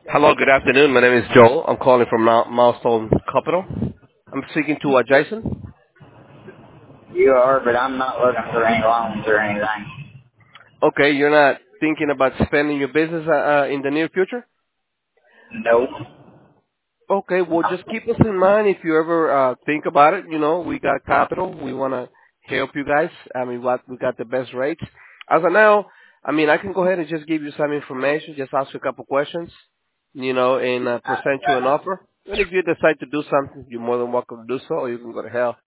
Hello, good afternoon. My name is Joel. I'm calling from Milestone Capital. I'm speaking to Jason. You are, but I'm not looking for any loans or anything. Okay, you're not thinking about spending your business in the near future? Nope. Okay, well, just keep us in mind if you ever think about it. You know, we got capital. We want to help you guys. I mean, we got the best rates. As of now, I mean, I can go ahead and just give you some information, just ask you a couple questions, and present you an offer. And if you decide to do something, you're more than welcome to do so, or you can go to hell.